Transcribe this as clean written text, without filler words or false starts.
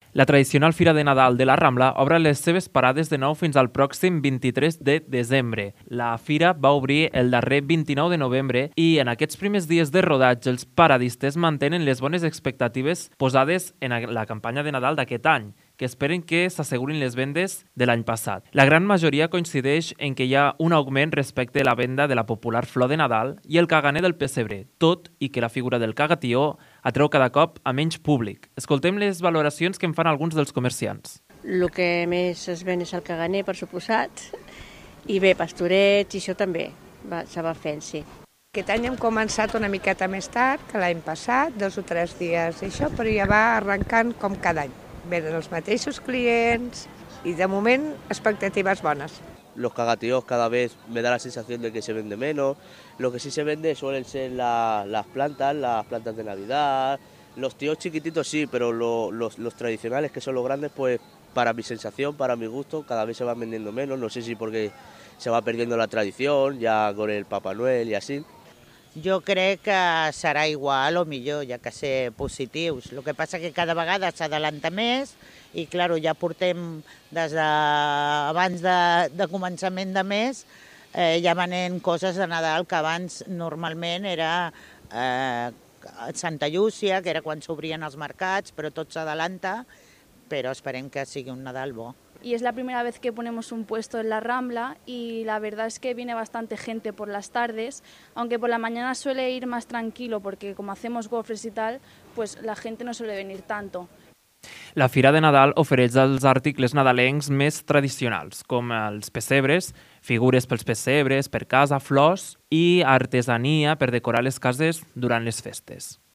La tradicional Fira de Nadal de la Rambla obre les seves parades de nou fins al pròxim 23 de desembre. La fira va obrir el darrer 29 de novembre i en aquests primers dies de rodatge els paradistes mantenen les bones expectatives posades en la campanya de Nadal d'aquest any, que esperen que s'assegurin les vendes de l'any passat. La gran majoria coincideix en que hi ha un augment respecte a la venda de la popular flor de Nadal i el caganer del pessebre, tot i que la figura del cagatió atreu cada cop a menys públic. Escoltem les valoracions que en fan alguns dels comerciants. El que més es ven és el caganer, per suposat, i bé, pastorets i això també se va fent, sí. Aquest any hem començat una miqueta més tard que l'any passat, 2 o 3 dies d'això, però ja va arrencant com cada any. Venen els mateixos clients y de moment expectativas bonas. Los cagatíos cada vez me da la sensación de que se vende menos. Lo que sí se vende suelen ser las plantas de Navidad. Los tíos chiquititos sí, pero los tradicionales, que son los grandes, pues para mi sensación, para mi gusto, cada vez se van vendiendo menos. No sé si porque se va perdiendo la tradición, ya con el Papá Noel y así. Jo crec que serà igual o millor, ja que ser positius. El que passa que cada vegada s'adelanta més i, clar, ja portem des d'abans de començament de mes, ja venent coses de Nadal que abans normalment era Santa Llúcia, que era quan s'obrien els mercats, però tot s'adelanta, però esperem que sigui un Nadal bo. Y es la primera vez que ponemos un puesto en la Rambla y la verdad es que viene bastante gente por las tardes, aunque por la mañana suele ir más tranquilo porque como hacemos gofres y tal, pues la gente no suele venir tanto. La Fira de Nadal ofereix els articles nadalencs més tradicionals, com els pessebres, figures pels pessebres, per casa, flors i artesania per decorar les cases durant les festes.